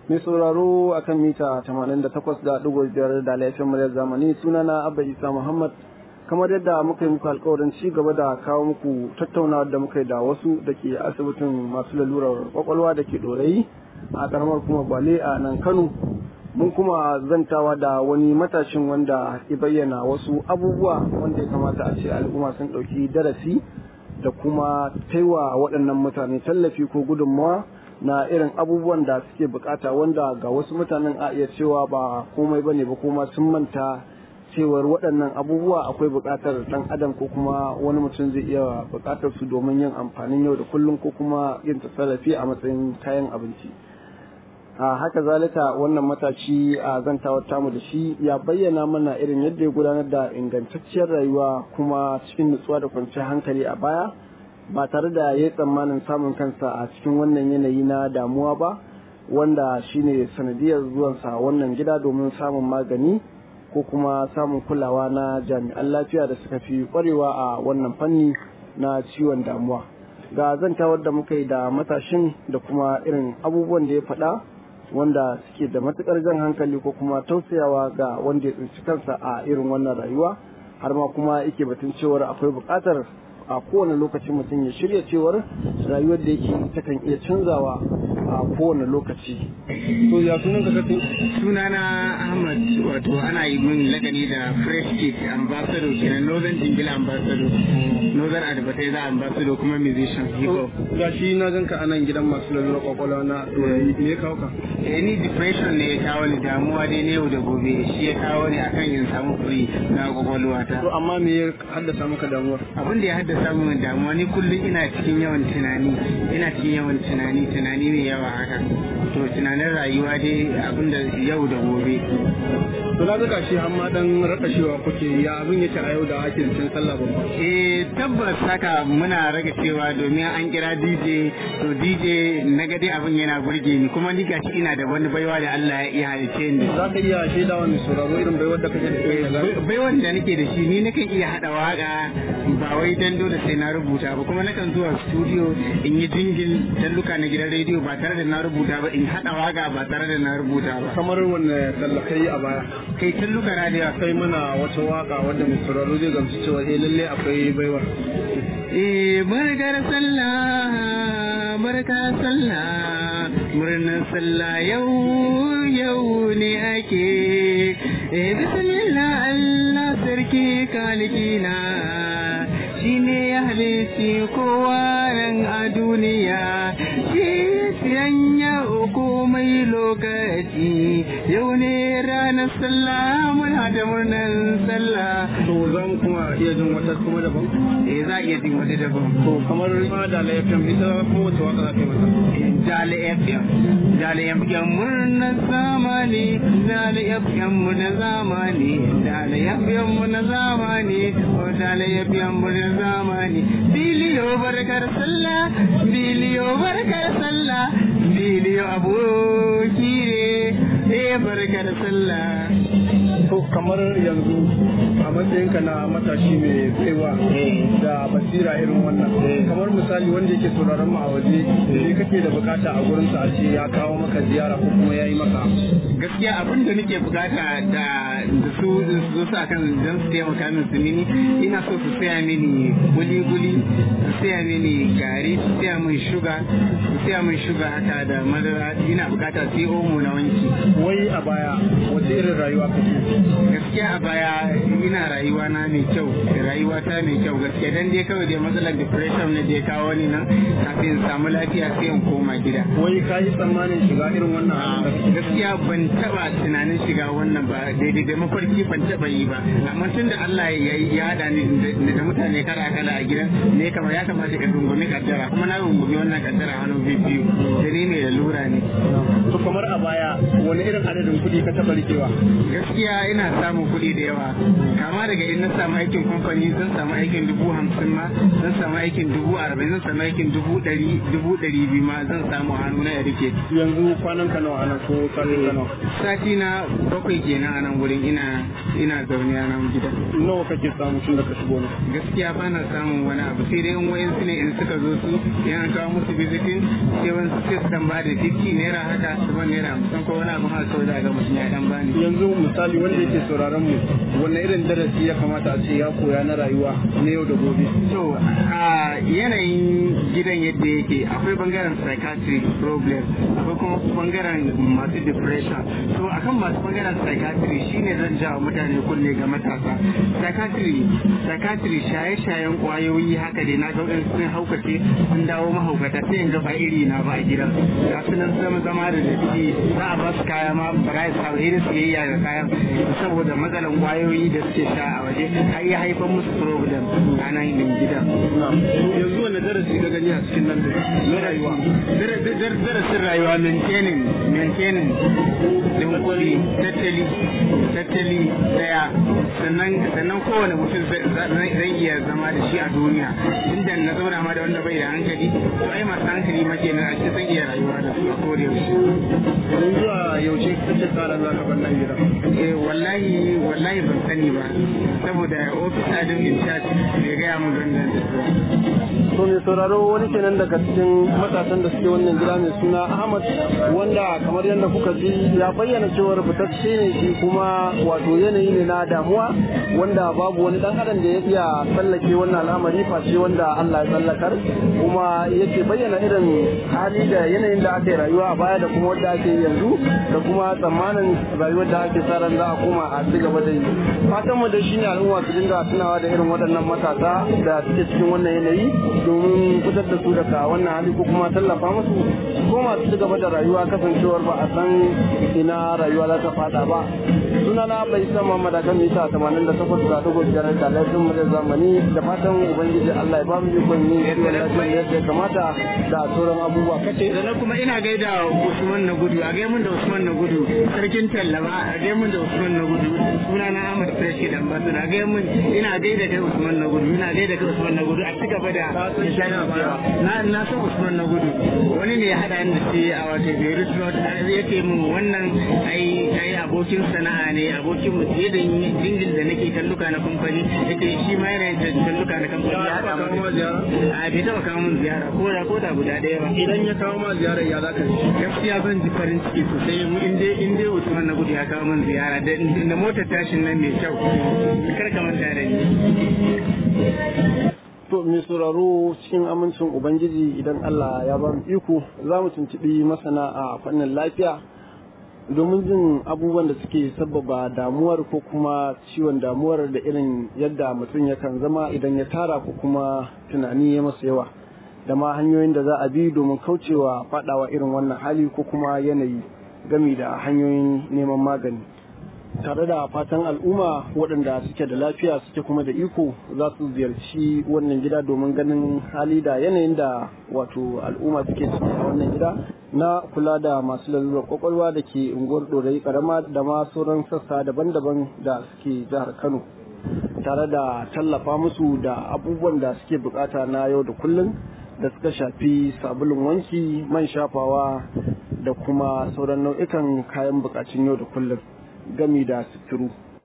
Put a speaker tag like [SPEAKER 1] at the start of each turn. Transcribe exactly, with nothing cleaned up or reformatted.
[SPEAKER 1] Mai sauraro akan mita tamanin da takwas da ɗigo biyar da laifin muryar zamani, sunana Abba Isa Muhammad. Kamar yadda muka yi muku alkawarin ci gaba da kawo muku tattaunawa da muka yi da wasu da ke asibitin masu lalurar kwakwalwa da ke ɗorayi a ƙaramar kuma Gwale a nan Kano. Mun kuma zantawa da wani matashin wanda ya bayyana wasu abubuwa wanda ya kamata a ce al'umma sun ɗauki darasi da kuma taiwa waɗannan mutane tallafi ko gudunmawa na irin abubuwan da suke bukata, wanda ga wasu mutanen a iya cewa ba komai bane ba, kuma sun manta cewar waɗannan abubuwa akwai bukatar ɗan adam ko kuma wani mutum zai iya bukatar su domin yin amfanin yau da kullum ko kuma yin tasarrafi a matsayin kayan abinci. a haka zalika wannan matashi a zantawar tamu da shi ya bayyana mana irin yadda ya gudanar da ingantacciyar rayuwa kuma cikin nutsuwa da kwanciyar hankali a baya, ba tare da ya yi tsammanin samun kansa a cikin wannan yanayi na damuwa ba, wanda shine sanadiyar zuwansa wannan gida domin samun magani ko kuma samun kulawa na jami'an lafiya da suka fi kwarewa a wannan fanni na ciwon damuwa. Ga zantawar da muka yi da matashin da kuma irin abubuwan da ya faɗa wanda suke da matukar jan hankali ko kuma tausayawa ga wanda ya tsinci kansa a irin wannan rayuwa, har ma kuma yake batun cewar akwai buƙatar a kowane lokaci mutum ya shirya cewar rayuwar da yake takan iya canzawa a kowane lokaci.
[SPEAKER 2] To ya sunan ka kace? Sunana Ahmad, wato ana yi min lagani da Fresh Kid Ambassador kenan, Northern Jingle Ambassador, Northern Advertiser Ambassador, kuma musician hip hop.
[SPEAKER 1] Ga shi na ganka anan gidan masu lalura kwakwalwa na me ya kawo ka?
[SPEAKER 2] Eh ni depression ne ya kawo ni, damuwa dai ne yau da gobe shi ya kawo ni akan yin samu free na kwakwalwa ta.
[SPEAKER 1] To amma me ya haddasa maka damuwa?
[SPEAKER 2] Abin da ya haddasa min damuwa, ni kullum ina cikin yawan tunani, ina cikin yawan tunani, tunani ne yawa haka. To tunanin rayuwa dai abinda yau da gobe.
[SPEAKER 1] To na ga shi har ma dan rakashewa kuke, ya abin yake a yau da ake cikin sallah babba?
[SPEAKER 2] Eh tabbas haka muna rage cewa domin an kira D J, to D J na ga dai abin yana burge ni, kuma ni gashi ina da wani baiwa da Allah ya iya halice ni.
[SPEAKER 1] Za ka iya shaida wani sauraro irin baiwar da kake da shi?
[SPEAKER 2] Baiwar da nake da shi, ni nakan iya hada waka ba wai dan dole sai na rubuta ba, kuma nakan zuwa studio in yi jingil talluka na gidan rediyo ba tare da na rubuta ba, in hada waka ba tare da na rubuta ba.
[SPEAKER 1] Kamar wanne tallakai a baya?
[SPEAKER 2] Kai talluka na da
[SPEAKER 1] kai mana wata waka wanda mai sauraro zai gamsu cewa eh lalle akwai baiwa.
[SPEAKER 2] Eh barkar sallah, barka sallah, murnar sallah yau yau ne ake. Eh bismillah Allah sarki kalikina, shine ya halitti kowa nan a duniya, shi sanya komai lokaci, yau ne ranar sallah muna da murnar sallah.
[SPEAKER 1] To zan kuma iya jin wata kuma daban?
[SPEAKER 2] Eh za iya jin wata daban.
[SPEAKER 1] To kamar ma da F M ita ko wata waka za ka yi mata?
[SPEAKER 2] Jale F M, Jale F M murnar zamani, Jale F M na zamani, Jale F M na zamani, o Jale F M na zamani. Biliyo barkar sallah, biliyo barkar sallah, biliyo aboki ne, eh barkar sallah.
[SPEAKER 1] To kamar yanzu a matsayinka na matashi mai tsewa da basira irin wannan, kamar misali wanda yake sauraron mu a waje, me kake da bukata a gurin sa a ce ya kawo maka ziyara ko kuma yayi maka?
[SPEAKER 2] Gaskiya abin da nake bukata da da su su sa kan dan su taimaka min su mini, ina so su saya mini guli guli, su saya mini gari, su saya min shuga, su saya min shuga haka da madara. Ina bukata sai omo na wanki.
[SPEAKER 1] Wai a baya wace irin rayuwa kake?
[SPEAKER 2] Gaskiya a baya ina rayuwa na mai kyau, rayuwa ta mai kyau gaskiya, dan dai kawai dai matsalar depression ne da ya kawo ni nan, kafin in samu lafiya sai in koma gida.
[SPEAKER 1] Wai ka yi tsammanin shiga irin wannan?
[SPEAKER 2] Gaskiya ban taba tunanin shiga wannan ba, daidai da mafarki ban taba yi ba, amma tun da Allah ya hada ni da mutane kala kala a gidan ne, kamar ya kamata ka dungumi kaddara, kuma na dungumi wannan kaddara hannu biyu, da ni mai lalura ne.
[SPEAKER 1] To kamar a baya wani irin adadin kuɗi ka taba rikewa?
[SPEAKER 2] Gaskiya ina samun kuɗi da yawa, kama daga in na samu aikin kamfani zan samu aikin dubu hamsin ma, zan samu aikin dubu arba'in, zan samu aikin dubu ɗari, dubu ɗari biyu ma zan samu hannu na ya rike.
[SPEAKER 1] Yanzu kwanan ka nawa anan ko satin ka nawa?
[SPEAKER 2] Sati na bakwai kenan a nan wurin, ina ina zaune a nan gida.
[SPEAKER 1] Nawa kake samu tun da ka shigo ne?
[SPEAKER 2] Gaskiya ba na samun wani abu, sai dai in wayansu ne in suka zo su yana kawo musu visiting, sai wani sai su ba da fifty naira haka su ban naira hamsin ko wani abu haka kawai za ga mutum ya dan bani.
[SPEAKER 1] Yanzu misali wanda yake sauraron mu wanne irin darasi ya kamata a ce ya koya na rayuwa na yau da gobe?
[SPEAKER 2] To a yanayin gidan yadda yake akwai bangaren psychiatric problem, akwai kuma bangaren masu depression. To akan masu bangaren psychiatry shine zan jawo mutane kunne ga matasa. Psychiatry psychiatry shaye-shayen kwayoyi haka dai na ga sun haukace sun dawo mahaukata sai in ga ba iri na ba a gidan. Ga su nan zama zama da datti za a ba su kaya ma ba za su irin siyayya da kayan saboda matsalan kwayoyi da suke sha a waje har ya haifar musu problem a nan gidan.
[SPEAKER 1] Yanzu wani darasi ka gani a cikin nan na rayuwa?
[SPEAKER 2] Darasin rayuwa maintaining maintaining da hukuri tattali tattali daya sannan sannan kowane mutum zai iya zama da shi a duniya inda na zauna ma da wanda bai da hankali to ai masu hankali ma kenan a cikin zan iya rayuwa da su a koda yaushe.
[SPEAKER 1] Idan zuwa yaushe kake tsara za ka bar nan gida?
[SPEAKER 2] Eh wallahi wallahi ban sani ba saboda ofisa din in charge bai gaya mun zan da su.
[SPEAKER 1] To mai sauraro wani kenan daga cikin matasan da suke wannan gida mai suna Ahmad wanda kamar yadda kuka ji ya bayyana cewar fitacce ne shi kuma wato yanayi ne na damuwa wanda babu wani dan adam da ya iya tsallake wannan al'amari face wanda Allah ya tsallakar, kuma yake bayyana irin hali da yanayin da aka yi rayuwa a baya da kuma wanda ake yi yanzu da kuma tsammanin rayuwar da ake sa ran za a koma a ci gaba da yi. Fatan mu da shi ne al'umma su dinga tunawa da irin waɗannan matasa da suke cikin wannan yanayi domin fitar da su daga wannan hali ko kuma tallafa musu koma su ci gaba da rayuwa kasancewar ba a san ina rayuwa za ta fada ba. Sunana bai san Muhammad akan mita tamanin da takwas da dubu biyar da laifin mu da zamani da fatan ubangiji Allah ya ba mu ikon yin kiwon lafiya yadda ya kamata da sauran abubuwa.
[SPEAKER 2] Kace da kuma ina gaida Usman na gudu a gaimun da Usman na gudu sarkin tallaba a gaimun da Usman na gudu sunana Ahmad Freshi dan Basu a gaimun ina gaida kai Usman na gudu ina gaida kai Usman na gudu a ci gaba da na na san Usman na gudu wani ne ya hada ni da shi a wato Beirut Road yake mun wannan ai ai abokin sana'a ne abokin mu da dingil da nake kalluka na kamfani yake shi ma yana yin kalluka na kamfani ya hada mu a bai taba kawo mun ziyara ko da ko da guda daya ba.
[SPEAKER 1] Idan ya kawo ma ziyara ya zaka ji?
[SPEAKER 2] Gaskiya zan ji farin ciki sosai mu in dai in dai Usman na gudu ya kawo mun ziyara da motar tashin nan mai kyau kar ka manta da ni.
[SPEAKER 1] To mai sauraro cikin amincin Ubangiji idan Allah ya ba mu iko za mu tuntuɓi masana a fannin lafiya domin jin abubuwan da suke sabbaba damuwar ko kuma ciwon damuwar da irin yadda mutum yakan zama idan ya tara ko kuma tunani ya masa yawa da ma hanyoyin da za a bi domin kaucewa fadawa irin wannan hali ko kuma yanayi gami da hanyoyin neman magani. Tare da fatan al'umma waɗanda suke da lafiya suke kuma da iko za su ziyarci wannan gida domin ganin hali da yanayin da wato al'umma suke ciki a wannan gida na kula da masu lalurar kwakwalwa da ke unguwar ɗorayi karama da ma sauran sassa daban-daban da suke jihar Kano, tare da tallafa musu da abubuwan da suke bukata na yau da kullum da suka shafi sabulun wanki, man shafawa da kuma sauran nau'ikan kayan bukatun yau da kullum gami da suturu.